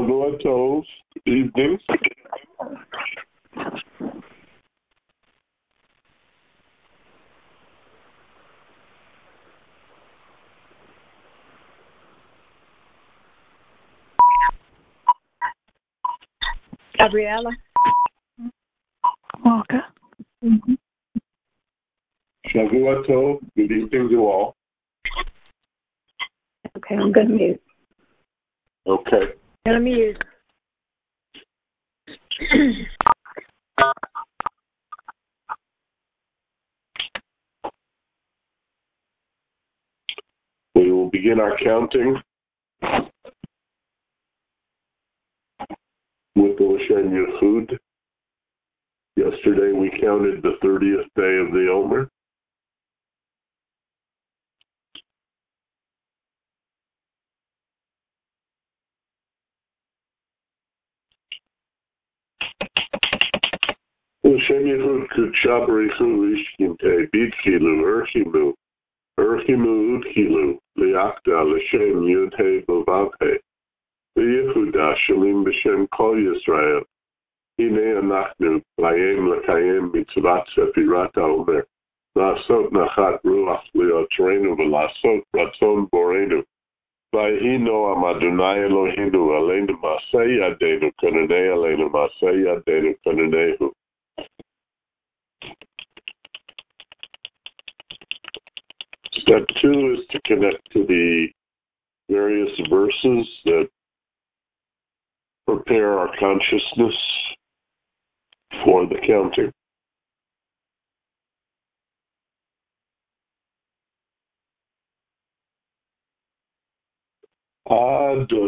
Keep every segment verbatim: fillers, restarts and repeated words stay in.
Shavua Tov. Good evening. Gabriella. Walker. Mm-hmm. Shavua Tov. Good evening to all. Okay, I'm going to mute. Okay. Going to mute. We will begin our counting with the Lashem Yehud. Yesterday we counted the thirtieth day of the Omer. Lashem Yehud Kutsha Barichu Ishkinte Bidkilu Erchimu Erchimu Udkilu Liakda Lashem Yudhe Bavavhe Yehuda Shalim B'Shem Kol Yisrael Hine Anachnu Layem Lakayem Mitzvat Sefirat HaOmer La'asot Nachat Ruach Liotreinu V'La'asot Ratzon Borenu Vayhi Noam Adonai Eloheinu Aleinu Masei Yadeinu Konanei Aleinu Masei Yadeinu Konanehu. Step two is to connect to the various verses that prepare our consciousness for the counting. Adon,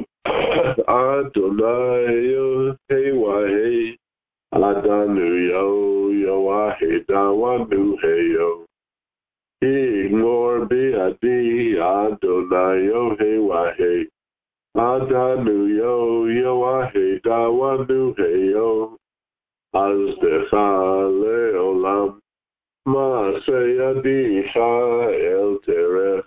Adonai Yohei Adanu Yo Yoahe Dawanu Heyo Ignore Biadi Adonai Yohei Adanu Yo Yoahe Dawanu Heyo Azdecha Leolam Maaseyadicha El Teref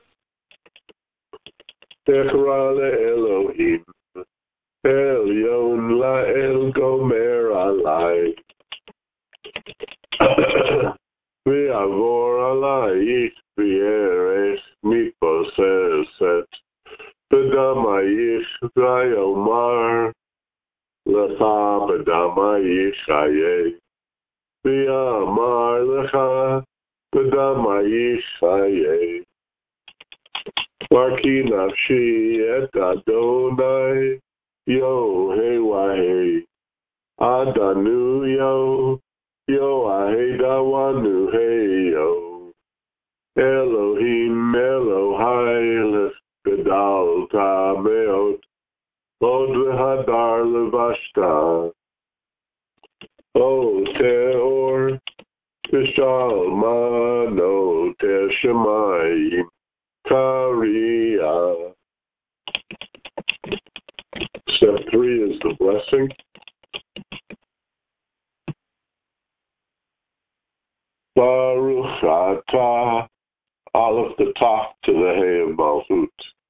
Techra Elohim Elyon Lael Gomer Alai V'avor Alayich V'erech Mitposeset B'damayich V'ayomar Lecha B'damayich Hayeh V'yamar Lecha B'damayich Hayeh Marki Nafshi Et Adonai Yo Hey Wahey Adanu Yo Yo Ahei Dawanu Hey Yo Elohim Elohai Gadal Tameot Od V'Hadar Levashta O Teor V'Shal Mano Teshemayim Kariya. Step three is the blessing. Baruch Atah, Aleph the top to the Hey of Malchut.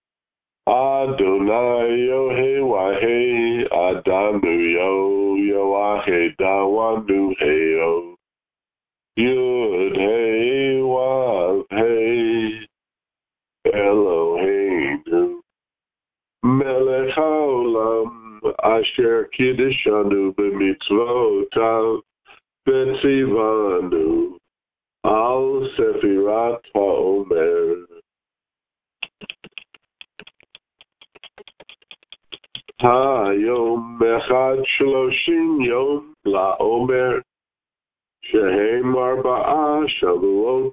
Adonai Yohei Wahei Adanu Yo Yoahe Dawanu Heyo Yud Hey Wav Hey Eloheinu Melech Haolam Asher Kiddishanu B'mitzvotav B'tzivanu Al Sefirat HaOmer Hayom Echad Shloshim Yom LaOmer Shehem Arba'a Shavuot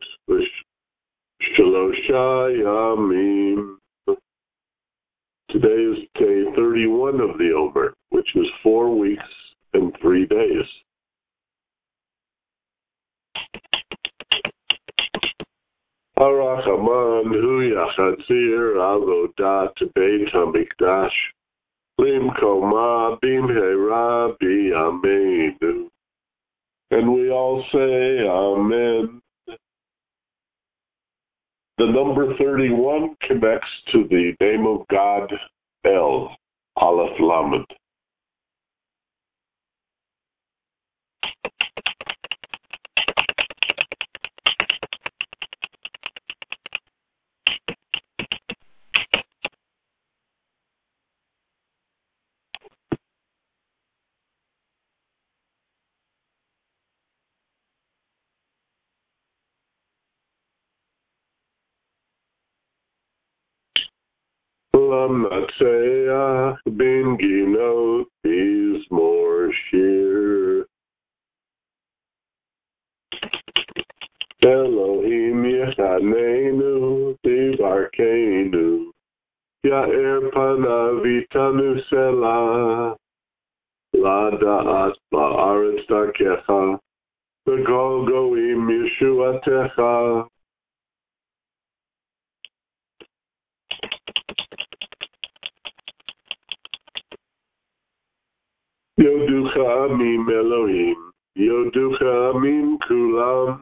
V'Shlosha Yamim. Today is day thirty-one of the Omer, which is four weeks and three days. Harachaman hu yachatzir avodat beit hamikdash limkoma bimhera biyamenu. And we all say Amen. The number thirty-one connects to the name of God, El, Aleph Lamed. Elam Natseach bin Ginot Mizmor Shir. Elohim Yechanenu Tibarkenu Ya'er Panav Itanu Selah Lada'at Ba'aretz Darkecha V'kol Goim Yeshuatecha. Yoducha Amim Elohim Yoducha Amim Kulam.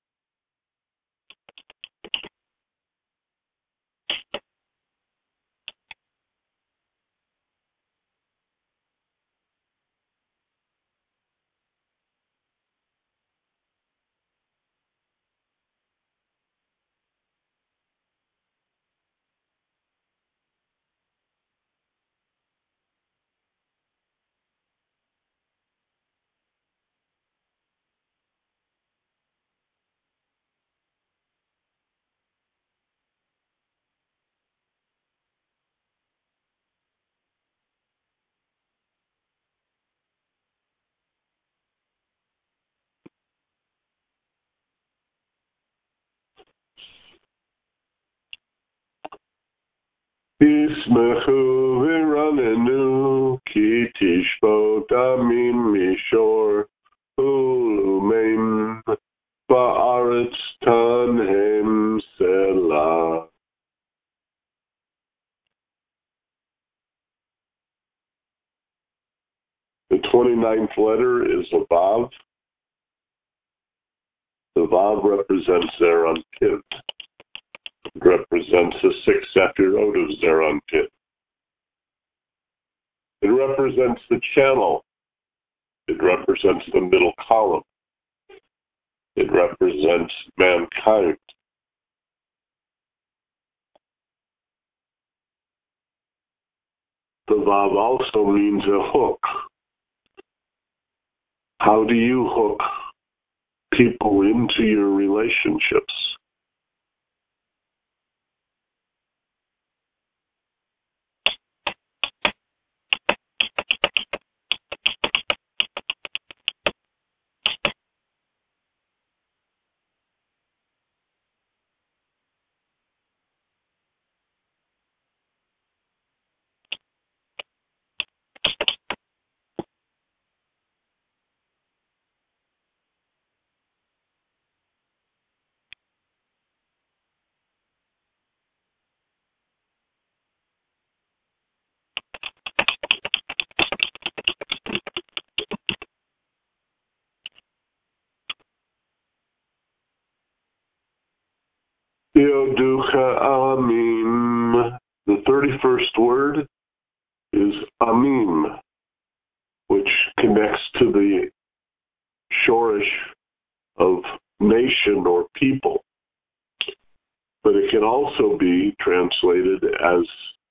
Yismechu v'ranenu ki tishbot amim mishor ulumeim ba'aretz tanhem selah. The twenty-ninth letter is a Vav. The Vav represents Zeranpin. It represents the sixth Sefirot of Zeranpin. It represents the channel. It represents the middle column. It represents mankind. The Vav also means a hook. How do you hook people into your relationships? Yoducha Amim. The thirty-first word is Amim, which connects to the shorish of nation or people. But it can also be translated as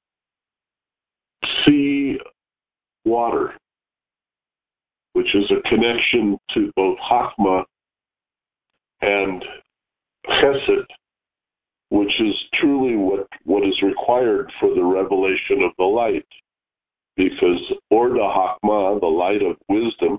sea water, which is a connection to both Chachma and Chesed, which is truly what, what is required for the revelation of the light. Because Orda Chachma, the light of wisdom,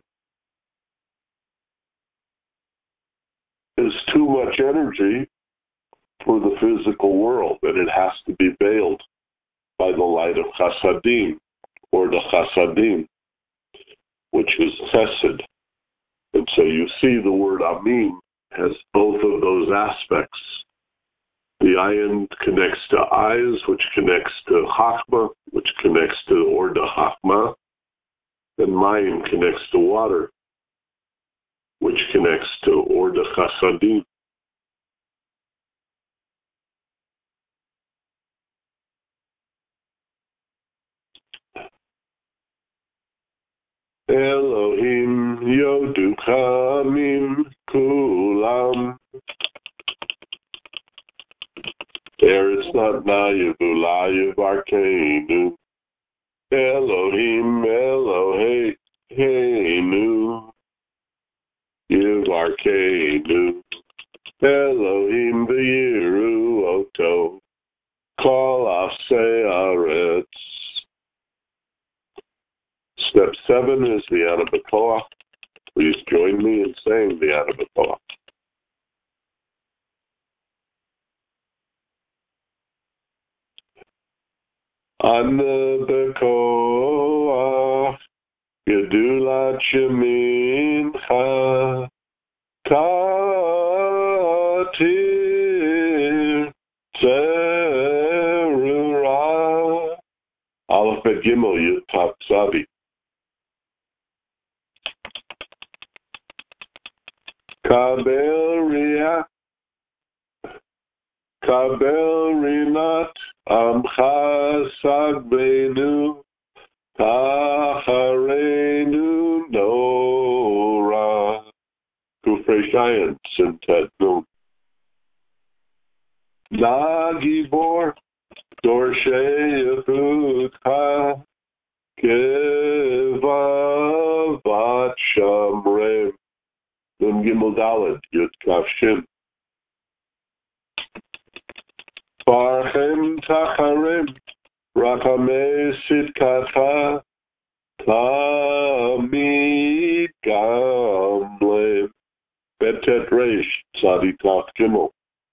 is too much energy for the physical world, and it has to be veiled by the light of Chasadim, Orda Chasadim, which is Chesed. And so you see the word Amim has both of those aspects. The ayin connects to eyes, which connects to Chachma, which connects to Orda Chachma, and Mayim connects to water, which connects to Orda Chasadim. Elohim Yoducha Amim Kulam. There it's not Nayavulayav Arkenu. Elohim Eloheinu Yivarkenu. Elohim V'yiru Oto. Kol Afsei Aretz. Step seven is the Ana B'Koach. Please join me in saying the Ana B'Koach. Ana B'Koach Gedulat Shemincha Katir Tzerura Aleph Bet Gimel Yud Tav Tzavi. Kabel Riyah Kabel Rinat Amcha Sagbenu Tacharenu Nora Kufrei Shayin Sintet Nun Nagibor Dorshei Yechutcha Kevavat Shamrem Nun Gimel Daled Yud Kaf Shin Farchem Tacharem Rachamei Sitkatcha Tamid Gamlem Betet Reish Tzadi Taf Gimel.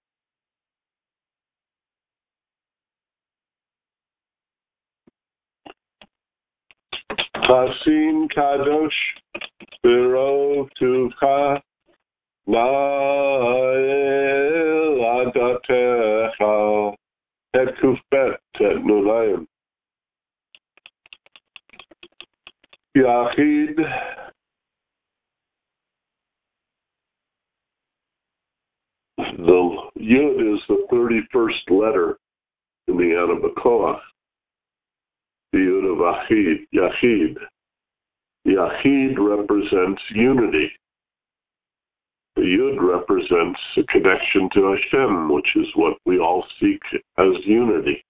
Chasim Kadosh Birov Tuvcha Na'el Adatecha Et Kufbet Et Nulayim Yachid The Yud is the thirty-first letter in the Ana B'Koach. The Yud of Achid, Yachid. Yachid represents unity. The Yud represents a connection to Hashem, which is what we all seek as unity.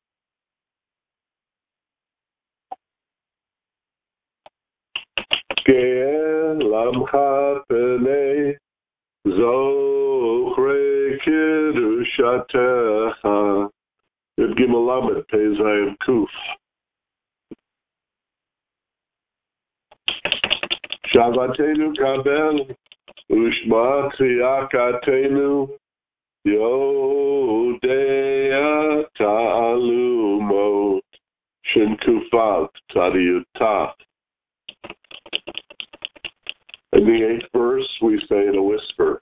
Ge'el Lamcha Penei Zochre Kiddushatecha Yud Gimel Lamed Pei Zayin Kuf Shavatenu Kabel Ushma Tziyakatenu Yodea Ta'alumo Shin Kufav Tzadiyutah. In the eighth verse, we say in a whisper,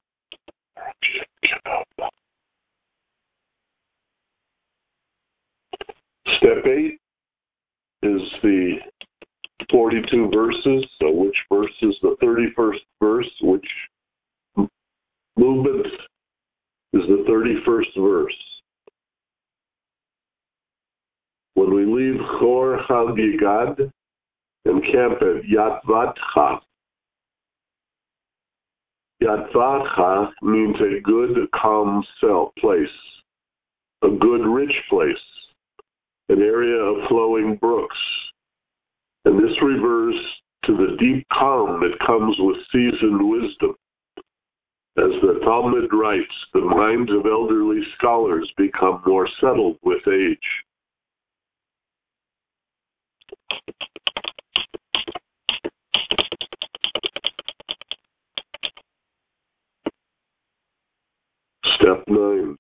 Step eight is the forty-two verses. So which verse is the thirty-first verse? Which movement is the thirty-first verse? When we leave Chor Chagigad and camp at Yatvatcha, Yatvatcha means a good, calm self place, a good, rich place, an area of flowing brooks. And this refers to the deep calm that comes with seasoned wisdom. As the Talmud writes, the minds of elderly scholars become more settled with age. Step nine.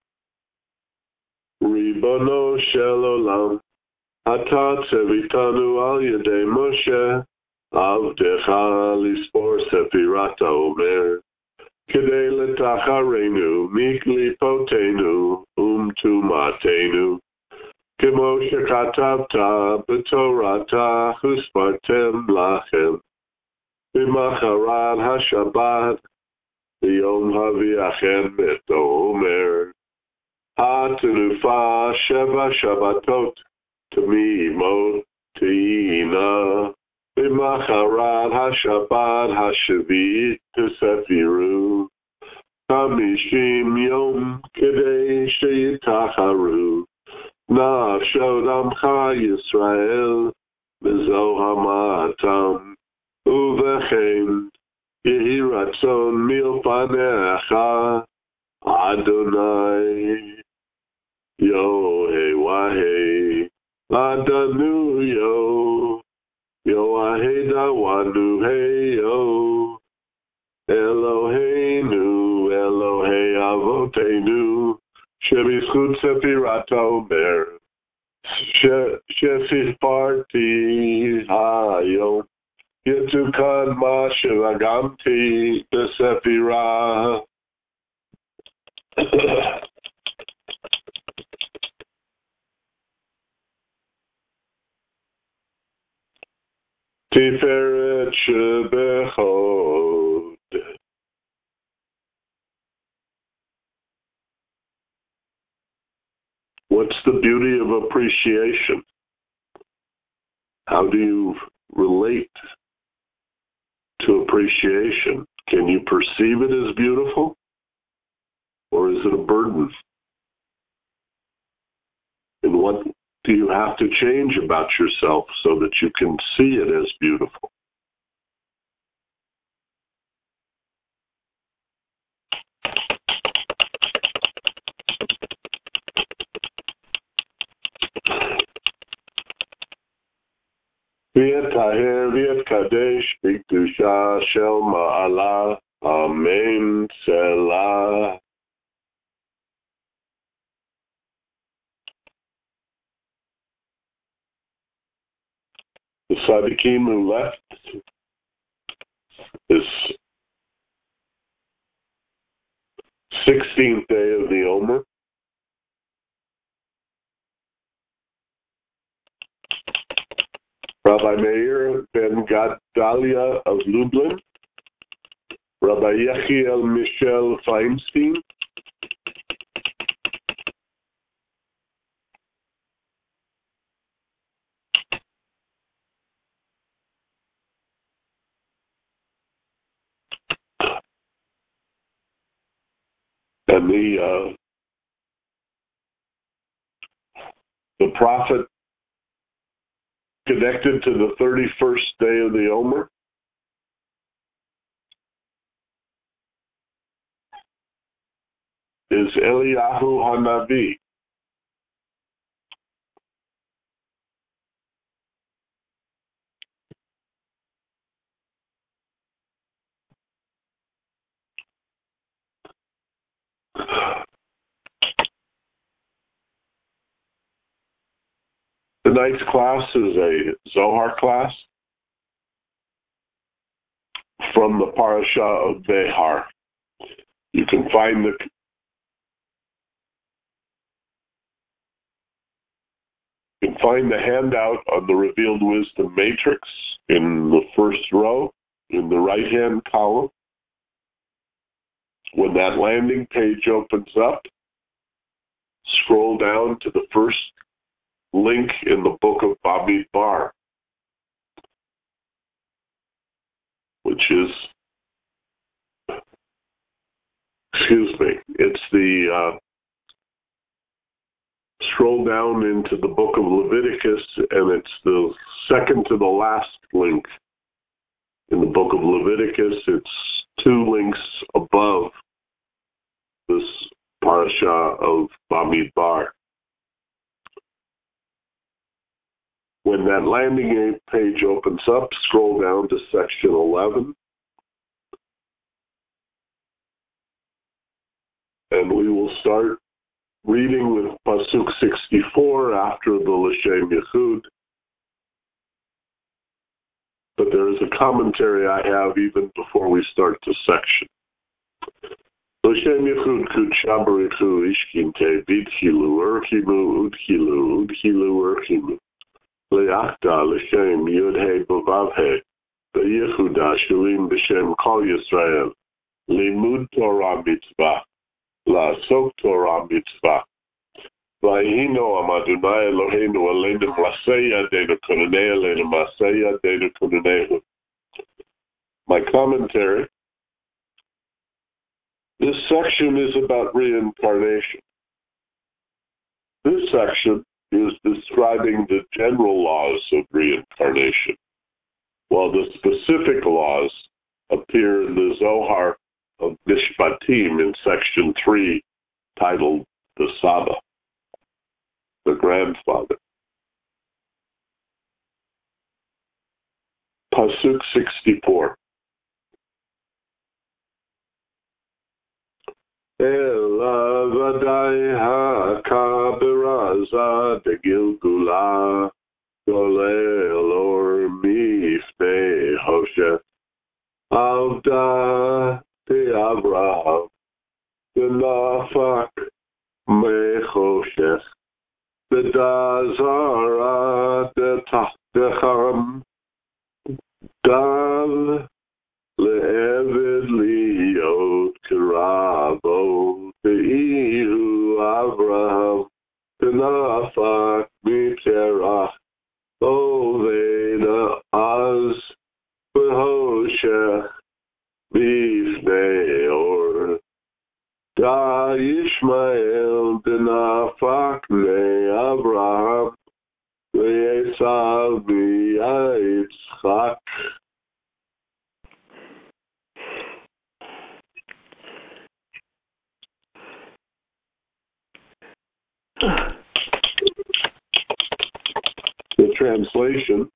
Ribono shel olam, ata tzevitanu al yedei Moshe, avdecha lispor sefirata omer, kedei letacharenu miklipotenu umtumatenu, kemo shekatavta b'torata huspartem lachem, b'macharat hashabbat, Yom Haviachem et Omer Ha'tenufa Sheva Shabbatot Tami Motina B'macharat HaShabbat HaShavit Tesefiru Hamishim Yom Kedei Sheyitacharu Nafshot Amcha Yisrael B'zohamatam Uvechein Yehi ratzon milpanecha Adonai. Yo hey wahe Adanu yo Yo wahe da wanu hey yo Eloheinu Elohe Avotenu Shebizchut Sefirat Omer Shesifparti Hayom Yetukan Ma Shelagamti Besefirah. Tiferet Shebechod. What's the beauty of appreciation? How do you relate to appreciation? Can you perceive it as beautiful? Or is it a burden? And what do you have to change about yourself so that you can see it as beautiful? V'et taher v'et kadesh b'kedusha shel ma'ala. Amen. Selah. The Tzaddikim who left is sixteenth day of the Omer. Rabbi Meir ben Gedalia of Lublin, Rabbi Yechiel Michel Feinstein, and the uh, the prophet connected to the thirty-first day of the Omer is Eliyahu Hanavi. Tonight's class is a Zohar class from the parasha of Behar. You can find the you can find the handout on the Revealed Wisdom Matrix in the first row in the right-hand column. When that landing page opens up, scroll down to the first link in the book of Bamidbar, which is, excuse me, it's the, uh, scroll down into the book of Leviticus, and it's the second to the last link in the book of Leviticus. It's two links above this parasha of Bamidbar. When that landing page opens up, scroll down to section eleven, and we will start reading with Pasuk sixty-four after the L'Shem Yechud. But there is a commentary I have even before we start the section. L'Shem Yechud Kudsha Barichu Ishkinte Bidchilu Urchimu Udchilu Udchilu Urchimu Leachta L'Shem Yudhe Bavavhe Beyechuda Shulim B'Shem Kol Yisrael Limud Torah Mitzvah La'asok Torah Mitzvah Vayhino Amadunai Eloheinu Aleinu Masei Yadeinu Kunanei Aleinu Masei Yadeinu Kunanehu. My commentary. This section is about reincarnation. This section is describing the general laws of reincarnation, while the specific laws appear in the Zohar of Mishpatim in section three, titled the Saba. Pasuk sixty-four. Ela vadai ha-kabiraza de Gilgula golel or mifnei Hoshech avda de Avraham de nafak mechoshech de dazara de tachtecham dal le'eved liot kiravo te'ihu Avraham tenafak miterach oveda az behoshech bifnei or da Yishmael tenafak le Avraham le'esav bi'yitzchak. The translation.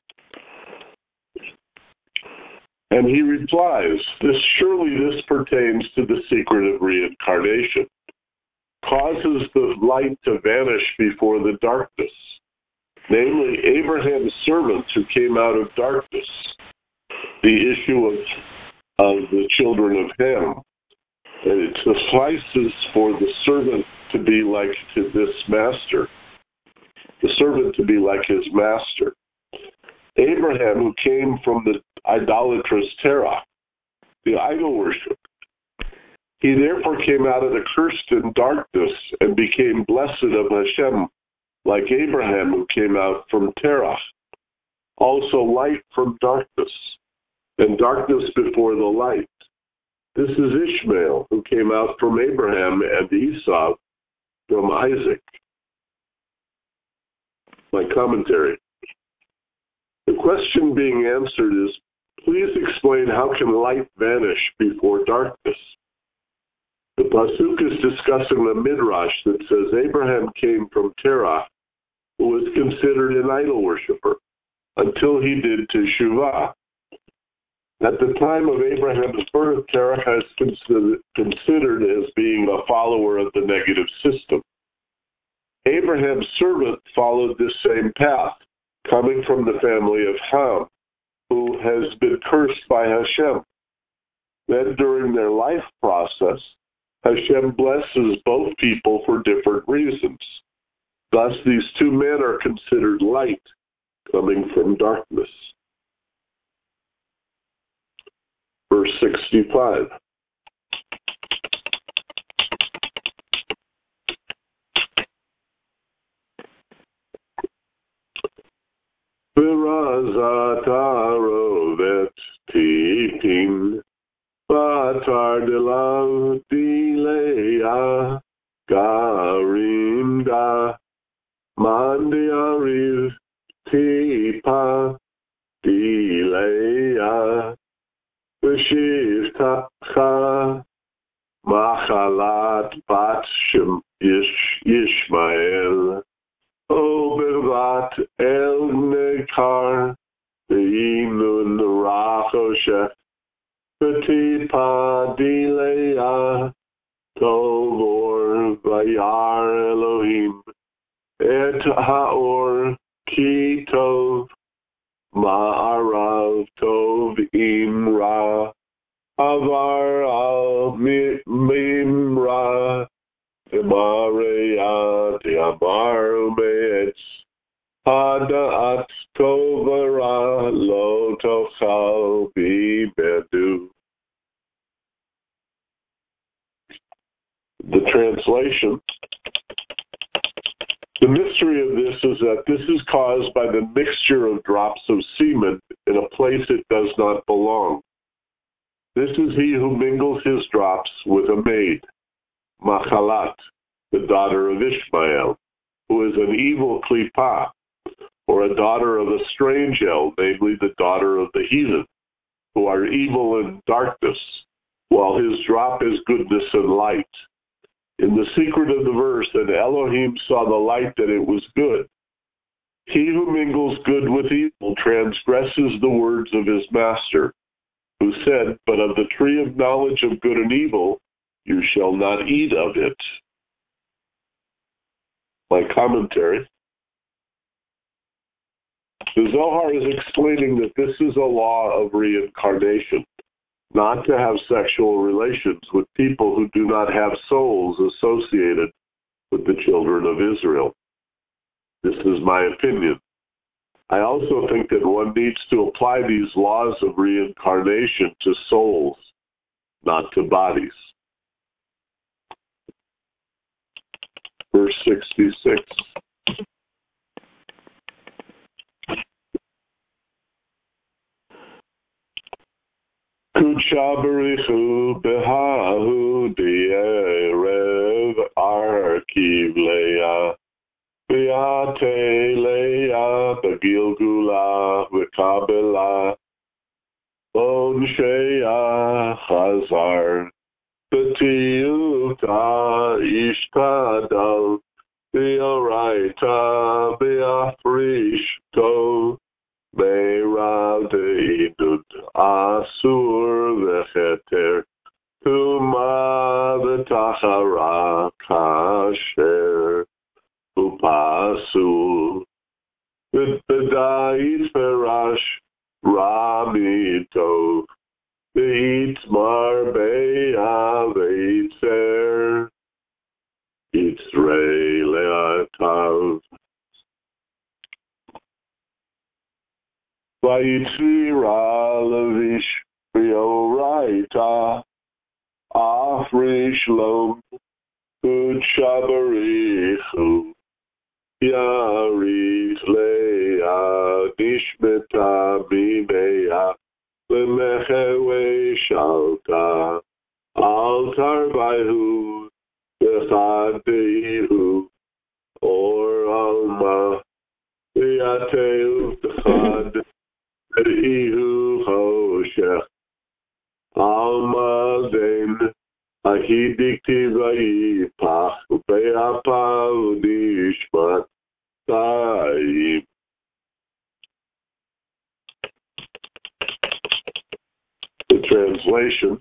And he replies, this surely this pertains to the secret of reincarnation, causes the light to vanish before the darkness, namely Abraham's servants who came out of darkness, the issue of, of the children of Ham. And it suffices for the servant to be like to this master, the servant to be like his master. Abraham, who came from the idolatrous Terah, the idol worship, he therefore came out of the cursed in darkness and became blessed of Hashem, like Abraham, who came out from Terah, also light from darkness, and darkness before the light. This is Ishmael, who came out from Abraham, and Esau from Isaac. My commentary. The question being answered is, please explain how can light vanish before darkness? The Pasuk is discussing the Midrash that says Abraham came from Terah, who was considered an idol worshiper, until he did Teshuvah. At the time of Abraham's birth, Terah is considered, considered as being a follower of the negative system. Abraham's servant followed this same path, coming from the family of Ham, who has been cursed by Hashem. Then during their life process, Hashem blesses both people for different reasons. Thus, these two men are considered light, coming from darkness. Verse sixty-five. V'razat arovet tipin Batar delav dileya garimda mandiariv tipa dileya v'shivtacha machalat bat shem Yishmael obervat el nekar ve'inun rachoshech V'tipa dileya tovor vayar Elohim et haor ki tov ma'arav tov imra avar al mimra emareya de'amar umeetz hada'at tovara lo tochal bibedu. The translation. The mystery of this is that this is caused by the mixture of drops of semen in a place it does not belong. This is he who mingles his drops with a maid, Machalat, the daughter of Ishmael, who is an evil Klipah, or a daughter of a strange El, namely the daughter of the heathen, who are evil and darkness, while his drop is goodness and light. In the secret of the verse, and Elohim saw the light that it was good. He who mingles good with evil transgresses the words of his master, who said, but of the tree of knowledge of good and evil you shall not eat of it. My commentary. The Zohar is explaining that this is a law of reincarnation, not to have sexual relations with people who do not have souls associated with the children of Israel. This is my opinion. I also think that one needs to apply these laws of reincarnation to souls, not to bodies. Verse sixty-six. Kuchabarichu behahu dierev arkiv leah Beate leah begilgula v'kabela Bon sheya chazar B'tiyuta ishtadal B'oraita b'afrishto Me'rav de'idut asur v'cheter Tuma v'tachara kasher Upasu V'bedait ferash Ramito V'itmar be'a v'itzer Yitzrei le'atav Vayitzira levish v'yoraita Afrish lom Kuchabarichu Yarit leah nishmeta mimeya lemechewe shalta al tarvaihu v'chadeihu or alma v'yateu v'chad v'ihu choshech alma den ahidikti v'yipach v'yapav nishmat Taim. The translation.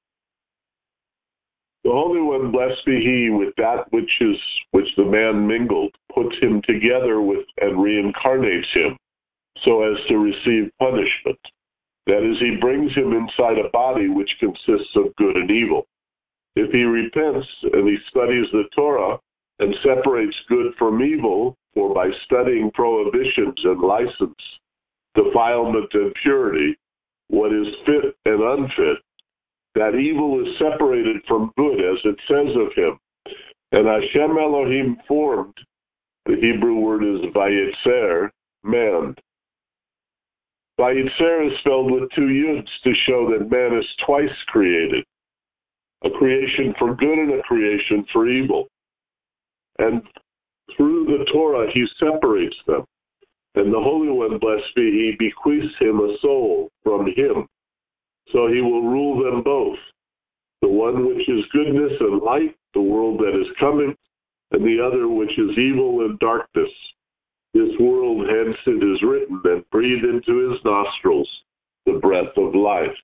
The Holy One, blessed be He, with that which is which the man mingled, puts him together with and reincarnates him, so as to receive punishment. That is, he brings him inside a body which consists of good and evil. If he repents and he studies the Torah and separates good from evil, or by studying prohibitions and license, defilement and purity, what is fit and unfit, that evil is separated from good, as it says of him. And Hashem Elohim formed, the Hebrew word is Vayitzer, man. Vayitzer is spelled with two yuds to show that man is twice created, a creation for good and a creation for evil. And through the Torah, he separates them. And the Holy One, blessed be He, bequeaths him a soul from him. So he will rule them both. The one which is goodness and light, the world that is coming, and the other which is evil and darkness. This world, hence it is written, and breathe into his nostrils the breath of life.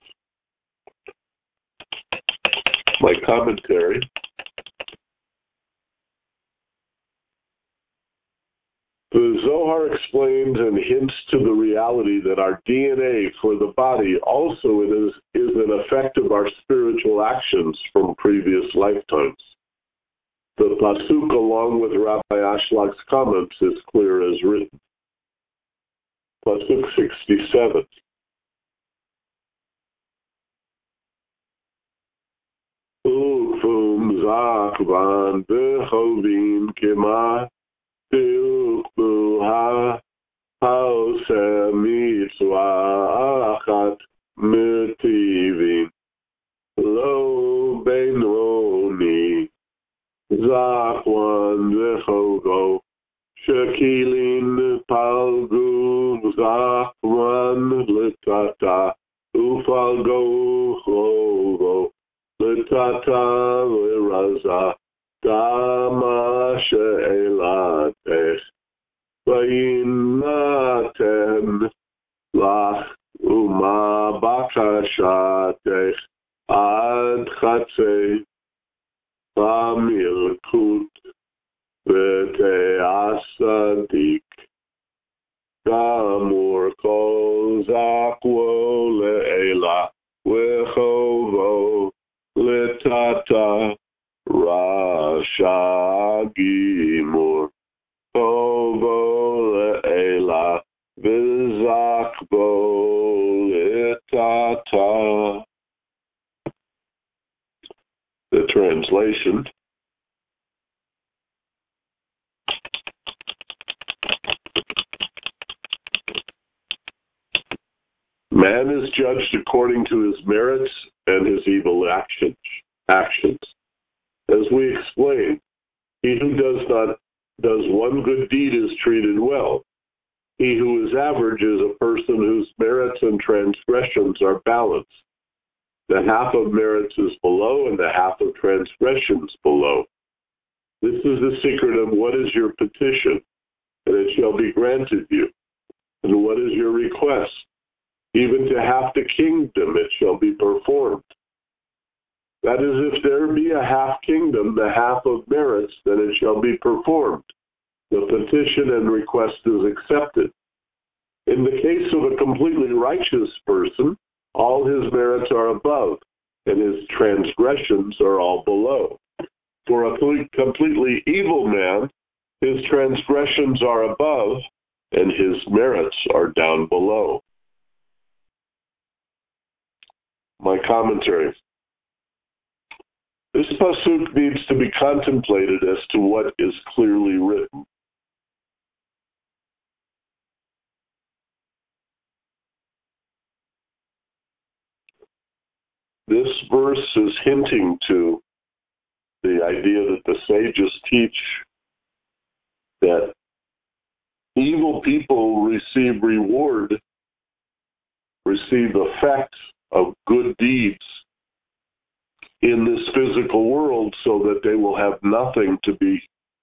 My commentary. The Zohar explains and hints to the reality that our D N A for the body also is, is an effect of our spiritual actions from previous lifetimes. The Pasuk, along with Rabbi Ashlag's comments, is clear as written. Pasuk sixty-seven. Ufum zakvan bechovin kema Tilbuha Hausa Mitzvah Achat Metivin Lo Benoni Zakwan Vechogo Shekilin Palgu Zakwan Litata Ufalgo Chogo Litata Viraza Dama she'elatech v'yin Chen Lach Uma Bakashatech Ad Chatzei Bamilkut V'Te'asadik Gamur Kol Zakwo Le'ela V'Chovo L'Tata Rasha Gimur Chovo Le'ela V'Zakbo L'Tata. The translation: man is judged according to his merits and his evil actions. Actions. As we explained, he who does not does one good deed is treated well. He who is average is a person whose merits and transgressions are balanced. The half of merits is below, and the half of transgressions below. This is the secret of what is your petition, and it shall be granted you. And what is your request? Even to half the kingdom it shall be performed. That is, if there be a half kingdom, the half of merits, then it shall be performed. The petition and request is accepted. In the case of a completely righteous person, all his merits are above, and his transgressions are all below. For a completely evil man, his transgressions are above, and his merits are down below. My commentary. This pasuk needs to be contemplated as to what is clearly written. This verse is hinting to the idea that the sages teach that evil people receive reward, receive effects of good deeds in this physical world, so that they will have nothing to be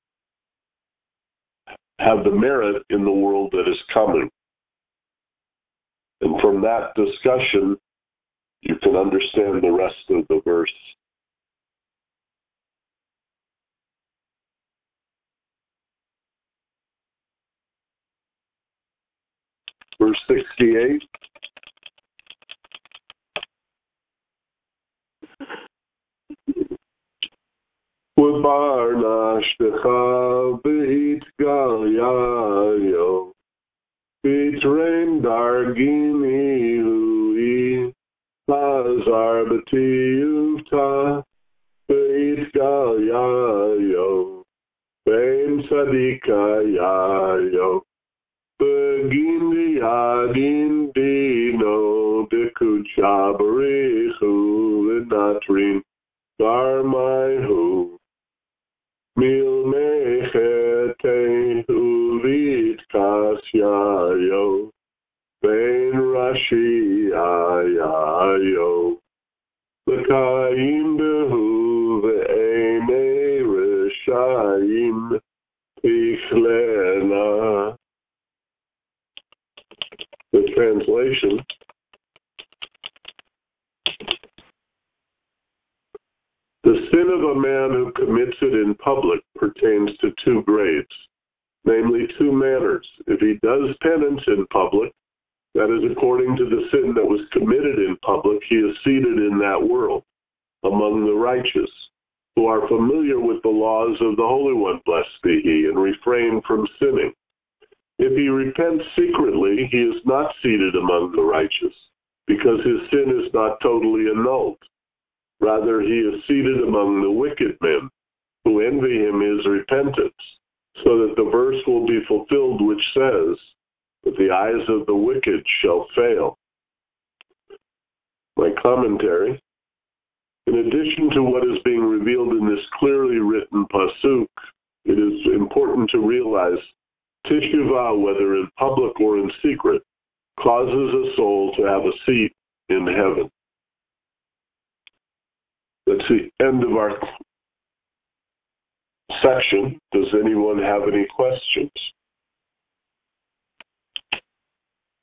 have the merit in the world that is coming. And from that discussion, you can understand the rest of the verse. Verse sixty-eight. Ubarnashtecha v'itgalyayo v'itrein dargini hui hazar b'tiyuvta v'itgalyayo v'en sadikayayo v'gindi yagindino dekuchabarichu v'natrin darmaihu Mil mechete ulit kasyayo, ben rashi ayayo, l'kaim behu ve'ene rishayim tichlena. The translation. The sin of a man who commits it in public pertains to two grades, namely two manners. If he does penance in public, that is according to the sin that was committed in public, he is seated in that world among the righteous, who are familiar with the laws of the Holy One, blessed be he, and refrain from sinning. If he repents secretly, he is not seated among the righteous, because his sin is not totally annulled. Rather, he is seated among the wicked men, who envy him his repentance, so that the verse will be fulfilled which says that the eyes of the wicked shall fail. My commentary. In addition to what is being revealed in this clearly written pasuk, it is important to realize teshuvah, whether in public or in secret, causes a soul to have a seat in heaven. That's the end of our section. Does anyone have any questions?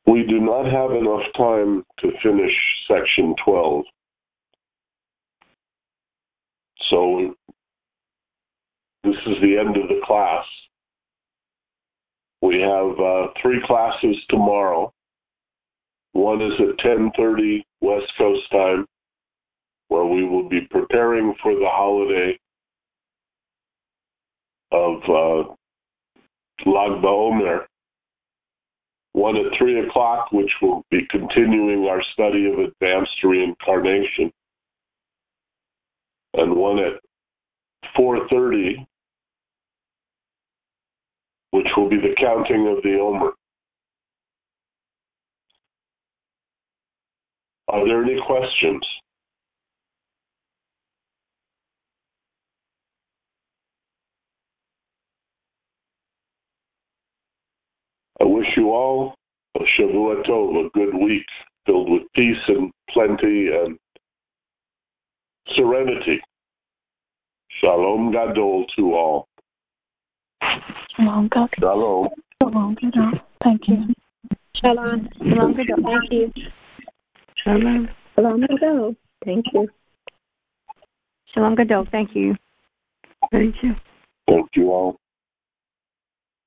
We do not have enough time to finish section twelve. So this is the end of the class. We have uh, three classes tomorrow. One is at ten thirty West Coast time, where we will be preparing for the holiday of uh, Lag BaOmer. One at three o'clock, which will be continuing our study of advanced reincarnation. And one at four thirty, which will be the counting of the Omer. Are there any questions? I wish you all a Shavua Tov, a good week filled with peace and plenty and serenity. Shalom Gadol to all. Shalom Gadol. Shalom. Shalom Gadol. Thank you. Shalom. Shalom Gadol. Thank you. Shalom. Shalom Gadol. Thank you. Shalom Gadol. Thank you. Thank you. Thank you all.